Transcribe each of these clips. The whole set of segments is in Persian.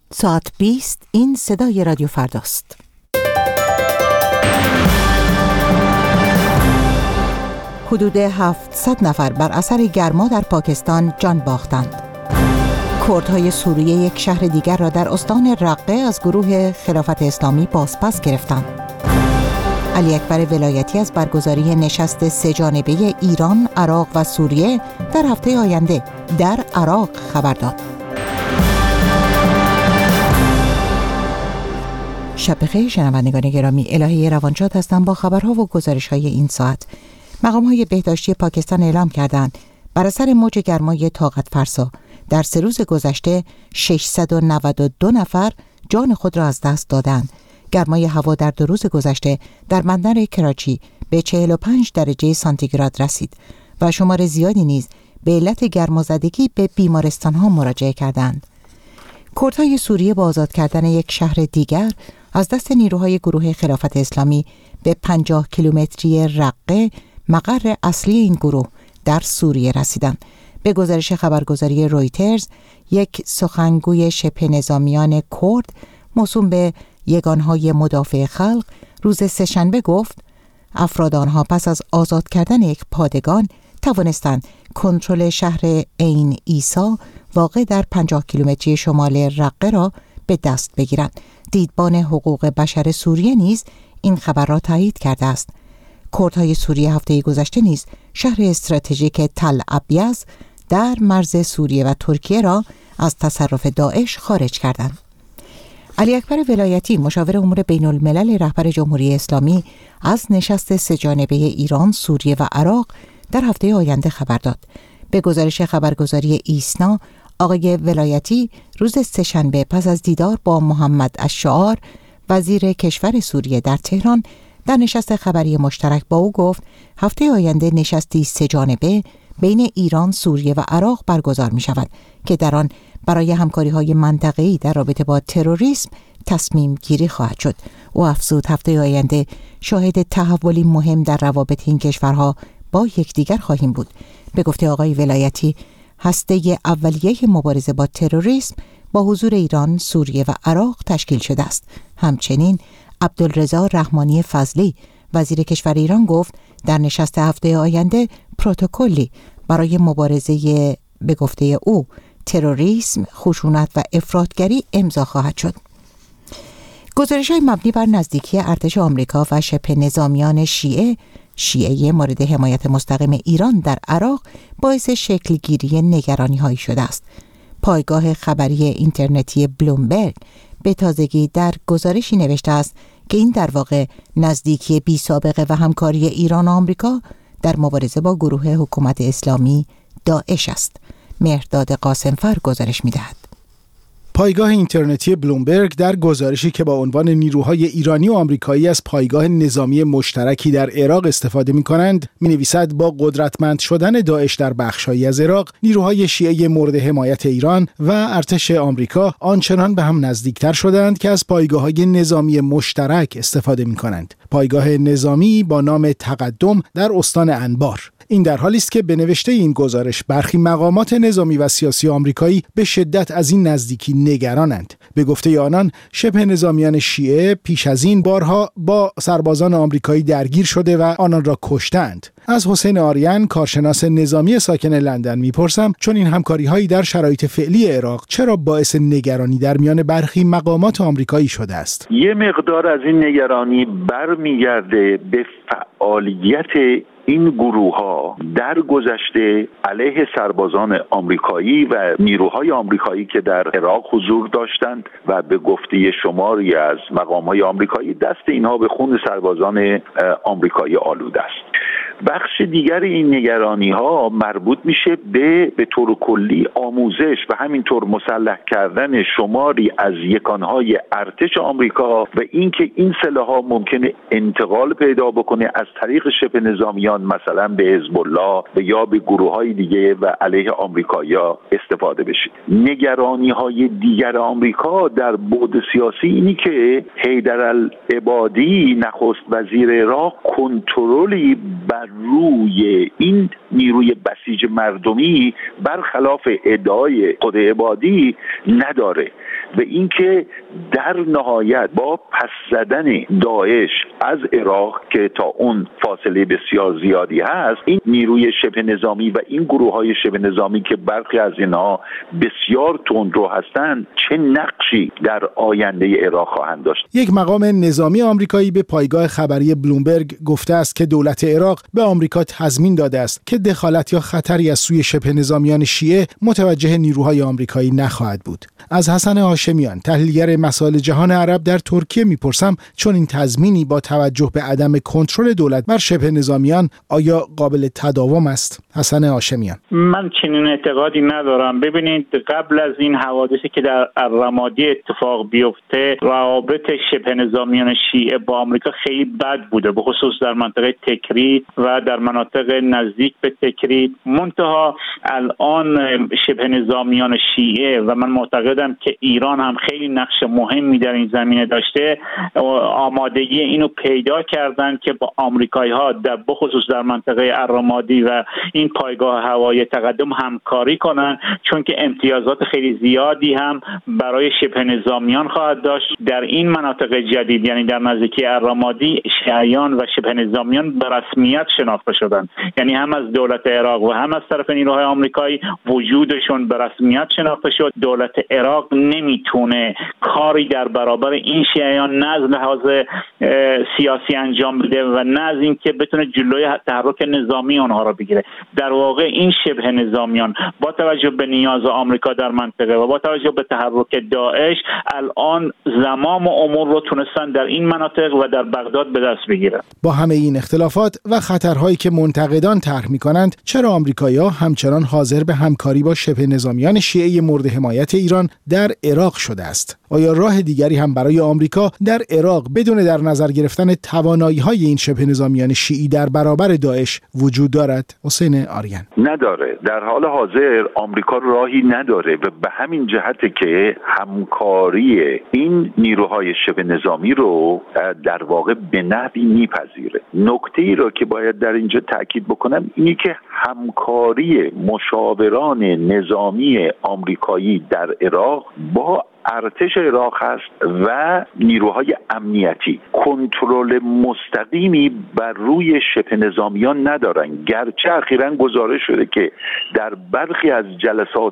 ساعت 20 این صدای رادیو فرداست. حدود 700 نفر بر اثر گرما در پاکستان جان باختند. کردهای سوریه یک شهر دیگر را در استان رقه از گروه خلافت اسلامی بازپس گرفتند. علی اکبر ولایتی از برگزاری نشست سه‌جانبه ایران، عراق و سوریه در هفته آینده در عراق خبر داد. شب بخیر شنوندگان گرامی، الهی روانشاد هستم با خبرها و گزارش‌های این ساعت. مقام‌های بهداشتی پاکستان اعلام کردند بر اثر موج گرمای طاقت فرسا در 3 روز گذشته 692 نفر جان خود را از دست دادند. گرمای هوا در 2 روز گذشته در بندر کراچی به 45 درجه سانتیگراد رسید و شمار زیادی نیز به علت گرمازدگی به بیمارستان‌ها مراجعه کردند. کردهای سوریه با آزاد کردن یک شهر دیگر از دست نیروهای گروه خلافت اسلامی به 50 کیلومتری رقه، مقر اصلی این گروه، در سوریه رسیدند. به گزارش خبرگزاری رویترز، یک سخنگوی شبه نظامیان کرد موسوم به یگانهای مدافع خلق روز سه‌شنبه گفت افراد آنها پس از آزاد کردن یک پادگان توانستند کنترل شهر عین عیسی واقع در 50 کیلومتری شمال رقه را به دست بگیرند. دیدبان حقوق بشر سوریه نیز این خبر را تایید کرده است. کردهای سوریه هفته گذشته نیز شهر استراتژیک تل ابیض در مرز سوریه و ترکیه را از تصرف داعش خارج کردند. علی اکبر ولایتی مشاور امور بین الملل رهبر جمهوری اسلامی از نشست سه‌جانبه ایران، سوریه و عراق در هفته آینده خبر داد. به گزارش خبرگزاری ایسنا، آقای ولایتی روز سه‌شنبه پس از دیدار با محمد الشعار وزیر کشور سوریه در تهران در نشست خبری مشترک با او گفت هفته آینده نشستی سه‌جانبه بین ایران، سوریه و عراق برگزار می شود که در آن برای همکاری‌های منطقه‌ای در رابطه با تروریسم تصمیم گیری خواهد شد. او افزود هفته آینده شاهد تحولی مهم در روابط این کشورها با یکدیگر خواهیم بود. به گفته آقای ولایتی، هسته اولیه مبارزه با تروریسم با حضور ایران، سوریه و عراق تشکیل شده است. همچنین عبدالرضا رحمانی فضلی وزیر کشور ایران گفت در نشست هفته آینده پروتکلی برای مبارزه به گفته او تروریسم، خشونت و افراطگری امضا خواهد شد. گزارش‌های مبنی بر نزدیکی ارتش آمریکا و شبه نظامیان شیعه مورد حمایت مستقیم ایران در عراق باعث شکلگیری نگرانی‌هایی شده است. پایگاه خبری اینترنتی بلومبرگ به تازگی در گزارشی نوشته است که این در واقع نزدیکی بی سابقه و همکاری ایران و آمریکا در مبارزه با گروه حکومت اسلامی داعش است. مهرداد قاسمفر گزارش می‌دهد. پایگاه اینترنتی بلومبرگ در گزارشی که با عنوان نیروهای ایرانی و آمریکایی از پایگاه نظامی مشترکی در عراق استفاده می‌کنند، می‌نویسد با قدرتمند شدن داعش در بخش‌هایی از عراق، نیروهای شیعه مورد حمایت ایران و ارتش آمریکا آنچنان به هم نزدیکتر شدند که از پایگاه‌های نظامی مشترک استفاده می‌کنند. پایگاه نظامی با نام تقدم در استان انبار. این در حالی است که به نوشته این گزارش برخی مقامات نظامی و سیاسی آمریکایی به شدت از این نزدیکی نگرانند. به گفته آنان شبه نظامیان شیعه پیش از این بارها با سربازان آمریکایی درگیر شده و آنان را کشتند. از حسین آریان، کارشناس نظامی ساکن لندن میپرسم چون این همکاری‌هایی در شرایط فعلی عراق چرا باعث نگرانی در میان برخی مقامات آمریکایی شده است؟ یه مقدار از این نگرانی برمیگرده به فعالیت این گروه‌ها در گذشته علیه سربازان آمریکایی و نیروهای آمریکایی که در عراق حضور داشتند و به گفته شماری از مقام‌های آمریکایی دست اینها به خون سربازان آمریکایی آلوده است. بخش دیگر این نگرانی‌ها مربوط میشه به طور کلی آموزش و همینطور مسلح کردن شماری از یکانهای ارتش آمریکا و اینکه این سلاح‌ها ممکنه انتقال پیدا بکنه از طریق شبه نظامیان مثلا به حزب الله و یا به گروه‌های دیگه و علیه آمریکایی‌ها استفاده بشه. نگرانی‌های دیگر آمریکا در بعد سیاسی اینی که حیدرالعبادی نخست وزیر عراق کنترلی بر روی این نیروی بسیج مردمی برخلاف ادعای خود عبادی نداره و اینکه در نهایت با پس زدن داعش از عراق که تا اون فاصله بسیار زیادی هست، این نیروی شبه نظامی و این گروه‌های شبه نظامی که برخی از اینها بسیار تندرو هستند چه نقشی در آینده عراق خواهند داشت. یک مقام نظامی آمریکایی به پایگاه خبری بلومبرگ گفته است که دولت عراق به آمریکا تضمین داده است که دخالت یا خطری از سوی شبه نظامیان شیعه متوجه نیروهای آمریکایی نخواهد بود. از حسن هاشمیان، تحلیلگر مسائل جهان عرب در ترکیه میپرسم چون این تضمینی با توجه به عدم کنترل دولت بر شبه نظامیان آیا قابل تداوم است؟ حسن هاشمیان: من چنین اعتقادی ندارم. ببینید، قبل از این حوادثی که در الرمادی اتفاق بیفته، روابط شبه نظامیان شیعه با آمریکا خیلی بد بوده، به خصوص در منطقه تکریت و در مناطق نزدیک به تکریت. منتها الان شبه نظامیان شیعه و من معتقدم که ایران هم خیلی نقش مهمی در این زمینه داشته، آمادگی اینو پیدا کردن که با آمریکایی‌ها در بخصوص در منطقه الرمادی و این پایگاه هوایی تقدم همکاری کنن، چون که امتیازات خیلی زیادی هم برای شبه نظامیان خواهد داشت. در این مناطق جدید، یعنی در نزدیکی الرمادی، شیعیان و شبه نظامیان به رسمیت شناخته شدند، یعنی هم از دولت عراق و هم از طرف نیروهای آمریکایی وجودشون به رسمیت شناخته شد. دولت عراق نمیتونه کاری در برابر این شیعیان نه از لحاظ سیاسی انجام بده و نه از اینکه بتونه جلوی تحرک نظامی آنها را بگیره. در واقع این شبه نظامیان با توجه به نیاز آمریکا در منطقه و با توجه به تحرک داعش الان زمام امور رو تونستن در این مناطق و در بغداد به دست بگیرن. با همه این اختلافات و خطرهایی که منتقدان طرح می‌کنند، چرا آمریکایی‌ها همچنان حاضر به همکاری با شبه نظامیان شیعه مورد حمایت ایران در عراق شده است؟ آیا راه دیگری هم برای آمریکا در عراق بدون در نظر گرفتن توانایی‌های این شبه نظامیان شیعی در برابر داعش وجود دارد؟ حسین آریان: نداره. در حال حاضر آمریکا راهی نداره و به همین جهته که همکاری این نیروهای شبه نظامی رو در واقع به نحوی میپذیره. نکته‌ای رو که باید در اینجا تاکید بکنم اینی که همکاری مشاوران نظامی آمریکایی در عراق با ارتش عراق هست و نیروهای امنیتی کنترل مستقیمی بر روی شبه نظامیان ندارن، گرچه اخیراً گزارش شده که در برخی از جلسات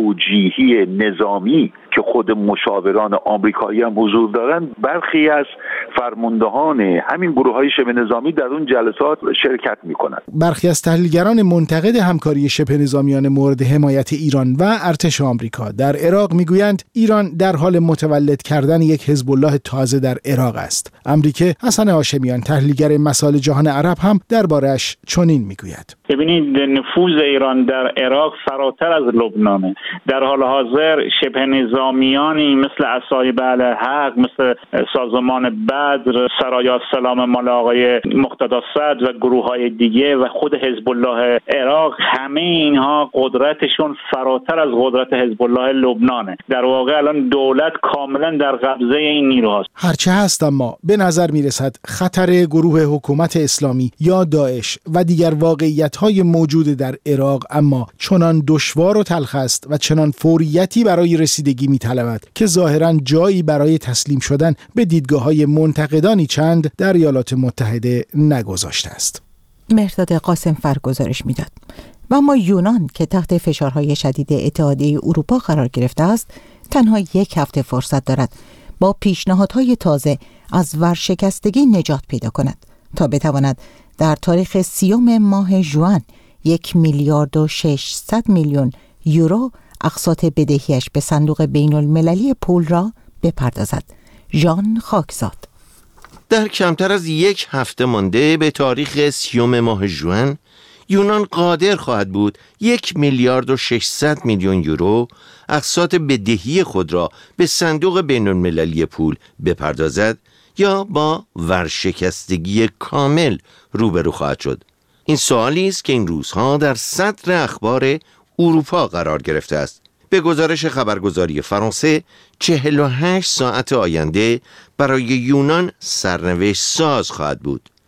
توجیهی نظامی که خود مشاوران آمریکایی هم حضور دارن، برخی از فرماندهان همین گروه‌های شبه نظامی در اون جلسات شرکت می‌کنند. برخی از تحلیلگران منتقد همکاری شبه نظامیان مورد حمایت ایران و ارتش آمریکا در عراق میگویند ایران در حال متولد کردن یک حزب الله تازه در عراق است. امریکه حسن هاشمیان، تحلیلگر مسائل جهان عرب، هم درباره‌اش چنین میگوید: ببینید، نفوذ ایران در عراق فراتر از لبنانه. در حال حاضر شبه نظامیانی مثل اصحاب الحق، مثل سازمان بدر، سرای السلام مال آقای مقتدی صدر و گروه‌های دیگه و خود حزب الله عراق، همه اینها قدرتشون فراتر از قدرت حزب الله لبنانه. در واقع الان دولت کاملا در قبضه این نیروهاست. هرچه هست، اما به نظر میرسد خطر گروه حکومت اسلامی یا داعش و دیگر واقعیت‌های موجود در عراق اما چنان دشوار و تلخ است و چنان فوریتی برای رسیدگی می‌طلبد که ظاهراً جایی برای تسلیم شدن به دیدگاه‌های منتقدانی چند در ایالات متحده نگذاشته است. مهرداد قاسم‌فر گزارش می‌داد. و اما یونان که تحت فشارهای شدید اتحادیه اروپا قرار گرفته است، تنها یک هفته فرصت دارد با پیشنهادهای تازه از ورشکستگی نجات پیدا کند تا بتواند در تاریخ 30 ماه ژوئن 1,600,000,000 یورو اقساط بدهیش به صندوق بین المللی پول را بپردازد. ژان خاکزاد: در کمتر از یک هفته مانده به تاریخ 30 ماه ژوئن، یونان قادر خواهد بود 1,600,000,000 یورو اقساط بدهی خود را به صندوق بین المللی پول بپردازد یا با ورشکستگی کامل روبرو خواهد شد. این سوالی است که این روزها در صدر اخبار اروپا قرار گرفته است. به گزارش خبرگزاری فرانسه 48 ساعت آینده برای یونان سرنوشت ساز خواهد بود.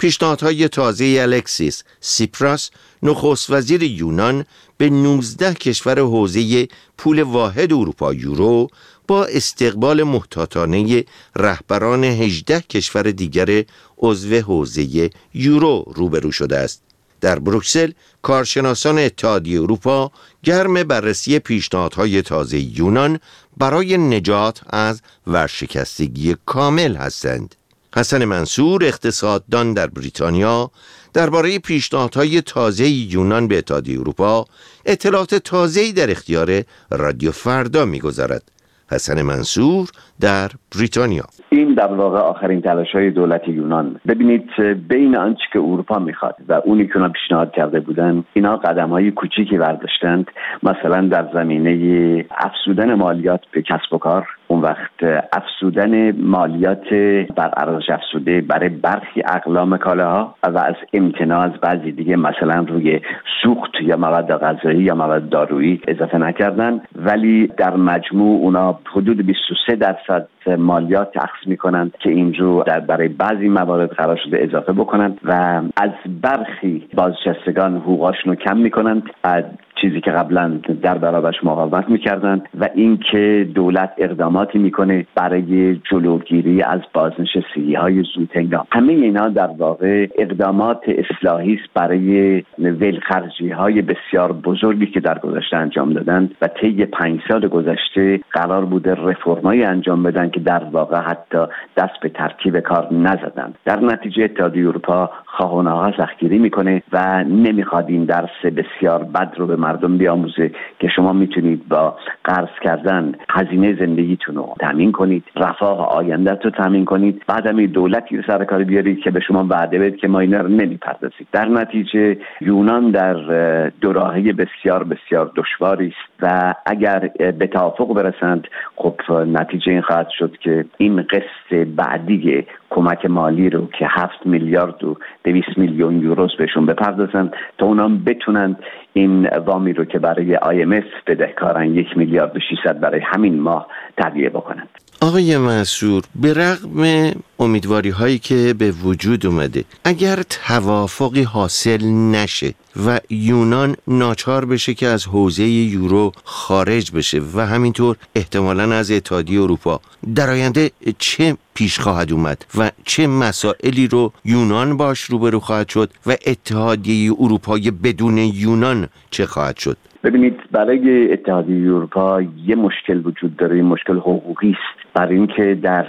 پیشنهادهای تازه الکسیس سیپراس نخست وزیر یونان به 19 کشور حوزه پول واحد اروپا یورو با استقبال محتاطانه رهبران 18 کشور دیگر عضو حوزه یورو روبرو شده است. در بروکسل کارشناسان اتحادیه اروپا گرم بررسی پیشنهادهای تازه یونان برای نجات از ورشکستگی کامل هستند. حسن منصور اقتصاددان در بریتانیا درباره پیشنهادهای تازه یونان به اتحادیه اروپا اطلاعات تازه‌ای در اختیار رادیو فردا می‌گذارد. حسن منصور در بریتانیا: این در واقع آخرین تلاش‌های دولت یونان. ببینید بین آنچه که اروپا میخواد و اونی که اونا پیشنهاد کرده بودن، اینا قدم‌های کوچیکی برداشتند. مثلا در زمینه افزودن مالیات به کسب و کار، اون وقت افزودن مالیات بر ارزش افزوده برای برخی اقلام کالاها و از امتناع از بعضی دیگه، مثلا روی سوخت یا مواد غذایی یا مواد دارویی اضافه نکردن، ولی در مجموع اونا حدود 23% مالیات اخذ میکنند که این رو برای بعضی موارد قرار شده اضافه بکنند و از برخی بازنشستگان حقوقاشون رو کم میکنند، چیزی که قبلا در برابرش مقاومت میکردند، و اینکه دولت اقداماتی میکنه برای جلوگیری از بازنشستگی های زودهنگام. همه اینا در واقع اقدامات اصلاحی است برای ولخرجی های بسیار بزرگی که در گذشته انجام دادند و طی 5 سال گذشته قرار بوده رفرمایی انجام بدن که در واقع حتی دست به ترکیب کار نزدند. در نتیجه اتحادیه اروپا خواه و ناخواه سختگیری میکنه و نمیخواد این درس بسیار بد رو به مردم بیاموزه که شما میتونید با قرض کردن هزینه زندگیتون رو تامین کنید، رفاه آینده‌تون رو تامین کنید، بعدم این دولتی رو سر کار بیارید که به شما وعده بده که ما اینا رو نمیپردازیم. در نتیجه یونان در دوراهی بسیار بسیار دشواری است و اگر به توافق برسند، خب نتیجه این خواهد شد که این قسط بعدی کمک مالی رو که 7 میلیارد و 200 میلیون یورو بهشون بپردازن تا اونا بتونن این وامی رو که برای IMF بدهکارن 1 میلیارد و 600 برای همین ماه تهیه بکنند. آقای منصور، به رغم امیدواری هایی که به وجود اومده، اگر توافقی حاصل نشه و یونان ناچار بشه که از حوزه یورو خارج بشه و همینطور احتمالاً از اتحادیه اروپا، در آینده چه پیش خواهد اومد و چه مسائلی رو یونان باش روبرو خواهد شد و اتحادیه اروپای بدون یونان چه خواهد شد؟ ببینید، برای اتحادیه اروپا یه مشکل وجود داره، این مشکل حقوقی است. برای اینکه در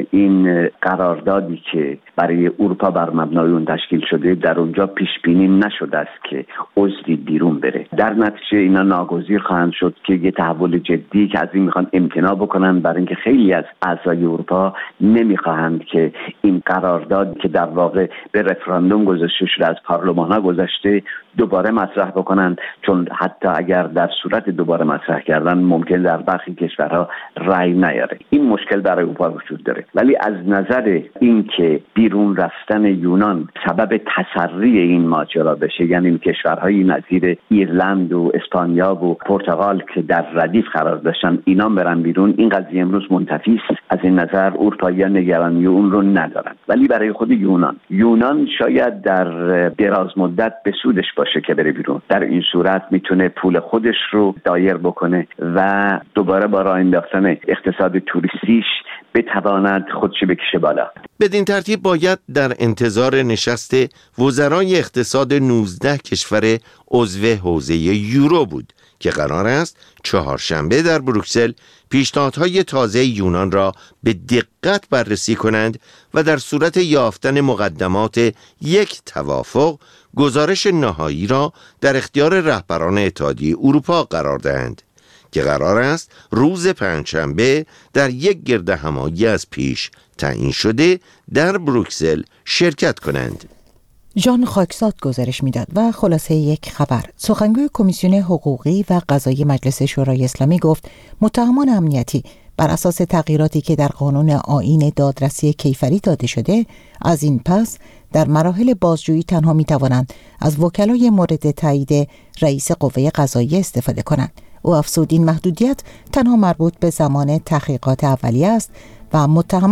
این قراردادی که برای اروپا بر مبنای اون تشکیل شده، در اونجا پیش بینی نشده است که عضوی بیرون بره. در نتیجه اینا ناگزیر خواهند شد که یه تحول جدی که از این میخوان امتناع بکنن، برای اینکه خیلی از اعضای اروپا نمیخواهند که این قرارداد که در واقع به رفراندوم گذاشته شده، از پارلمان‌ها گذشته، دوباره مطرح بکنن، چون حتی اگر در صورت دوباره مطرح کردن ممکن در برخی کشورها رأی نیاره. این مشکل برای اروپا وجود داره. ولی از نظر اینکه بیرون رفتن یونان سبب تسری این ماجرا بشه، یعنی کشورهای نظیر ایرلند و اسپانیا و پرتغال که در ردیف قرار داشتن اینا برن بیرون، این قضیه امروز منتفی است. از این نظر اروپایی‌ها نگرانی اون رو ندارن. ولی برای خود یونان شاید در دراز مدت به سودش باشه که بره بیرون. در این صورت میتونه پول خودش رو دایر بکنه و دوباره با راه انداختن اقتصاد توریستیش بتواند خودش بکشه بالا. بدین ترتیب باید در انتظار نشست وزرای اقتصاد 19 کشور عضو حوزه یورو بود که قرار است چهارشنبه در بروکسل پیشنهادهای تازه یونان را به دقت بررسی کنند و در صورت یافتن مقدمات یک توافق گزارش نهایی را در اختیار رهبران اتحادیه اروپا قرار دهند که قرار است روز پنجشنبه در یک گردهمایی از پیش تعیین شده در بروکسل شرکت کنند. ژان خاکزاد گزارش میداد و خلاصه یک خبر. سخنگوی کمیسیون حقوقی و قضایی مجلس شورای اسلامی گفت متهمان امنیتی بر اساس تغییراتی که در قانون آیین دادرسی کیفری داده شده، از این پس در مراحل بازجویی تنها می توانند از وکلای مورد تایید رئیس قوه قضاییه استفاده کنند. او افزود این محدودیت تنها مربوط به زمان تحقیقات اولیه است و متهمان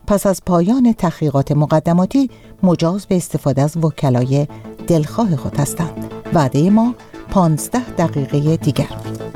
پس از پایان تحقیقات مقدماتی مجاز به استفاده از وکلای دلخواه خود هستند. وعده ما 15 دقیقه دیگر.